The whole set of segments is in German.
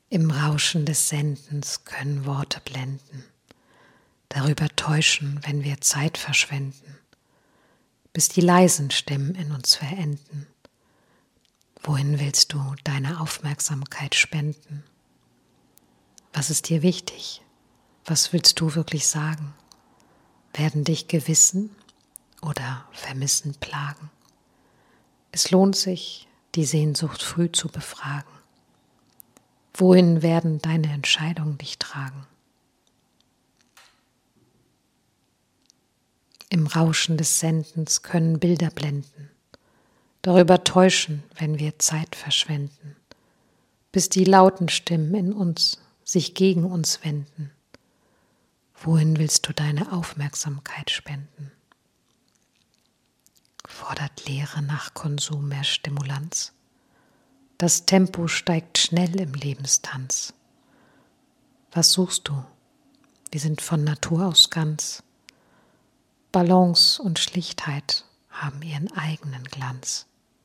Im Rauschen des Sendens können Worte blenden, darüber täuschen, wenn wir Zeit verschwenden, bis die leisen Stimmen in uns verenden. Wohin willst du deine Aufmerksamkeit spenden? Was ist dir wichtig? Was willst du wirklich sagen? Werden dich Gewissen oder Vermissen plagen? Es lohnt sich, die Sehnsucht früh zu befragen. Wohin werden deine Entscheidungen dich tragen? Im Rauschen des Sendens können Bilder blenden, darüber täuschen, wenn wir Zeit verschwenden, bis die lauten Stimmen in uns sich gegen uns wenden. Wohin willst du deine Aufmerksamkeit spenden? Fordert Leere nach Konsum mehr Stimulanz? Das Tempo steigt schnell im Lebenstanz. Was suchst du? Wir sind von Natur aus ganz. Balance und Schlichtheit haben ihren eigenen Glanz.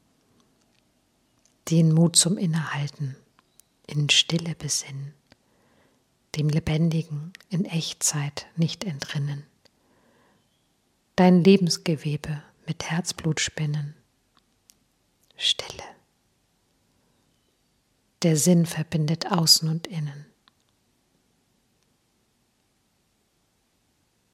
Den Mut zum Innehalten, in Stille besinnen, dem Lebendigen in Echtzeit nicht entrinnen. Dein Lebensgewebe mit Herzblut spinnen. Stille. Der Sinn verbindet Außen und Innen.